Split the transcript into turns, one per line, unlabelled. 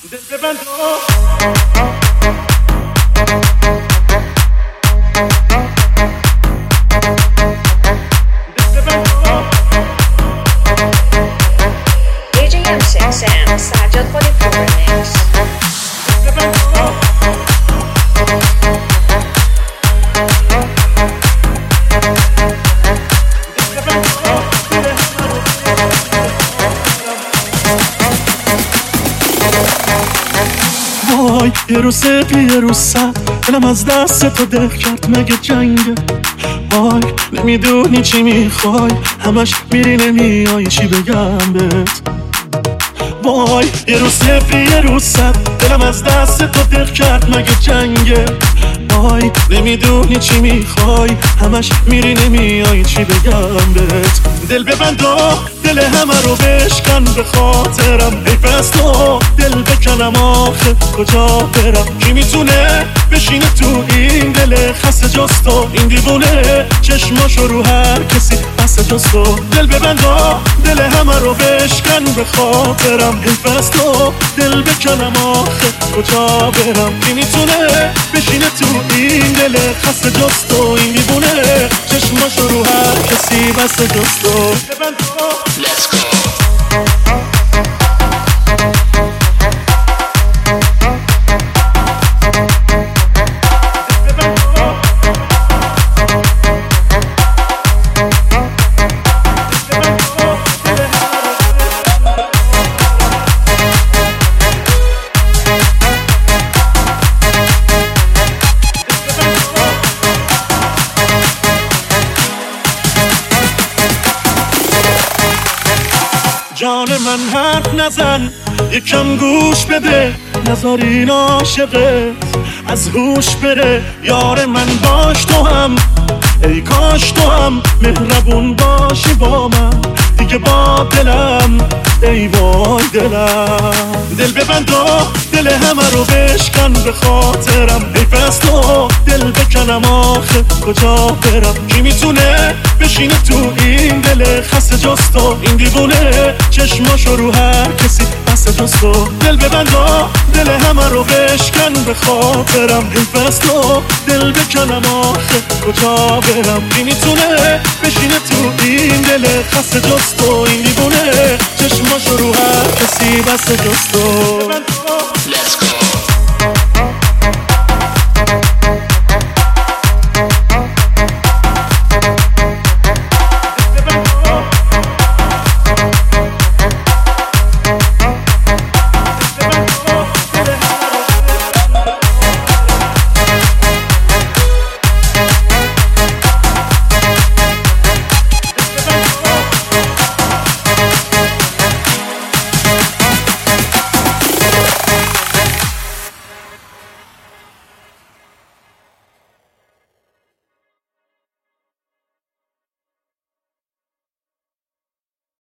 دل ببند
DJ M6 Sam Sajjad for the full remix.
وای یه روز صفر یه روز سر دلم از دست تو دل کرد مگه جنگه. وای نمیدونی چی میخوای همش میری نمیای چی بگم بهت. وای یه روز صفر یه روز سر دلم از دست تو دل کرد مگه جنگه. وای نمیدونی چی میخوای همش میری نمیای چی بگم بهت. دل ببند و دل همه رو بشکن به خاطرم. حیف از تو دل بکنم آخه کجا برم. کی میتونه بشینه تو این دل خسته جز تو. این دیوونه چشماشو رو هر کسی بسته جز تو. دل ببند و دل همه رو بشکن به خاطرم. حیف از تو دل بکنم آخه کجا برم. کی میتونه بشینه تو این دل خسته جز تو. این دیوونه چشماشو رو هر کسی بسته جز تو.
Let's go.
جان من حرف نزن یکم گوش بده. نذار این عاشقت از هوش بره. یار من باش تو هم ای کاش تو هم مهربون باشی با من دیگه با دلم. ای وای دلم. دل ببند و دل همه رو بشکن به خاطرم. حیف از تو دل بکنم آخه کجا برم. کی میتونه بشینه تو این دل خسته جز تو. این دیوونه چشماشو رو هر کسی بسته جز تو. دل ببند و دل همه رو بشکن به خاطرم. حیف از تو دل بکنم آخه کجا برم. کی میتونه بشینه تو این دل خسته جز تو. این دیوونه چشماشو رو هر کسی بسته جز تو.
Let's go.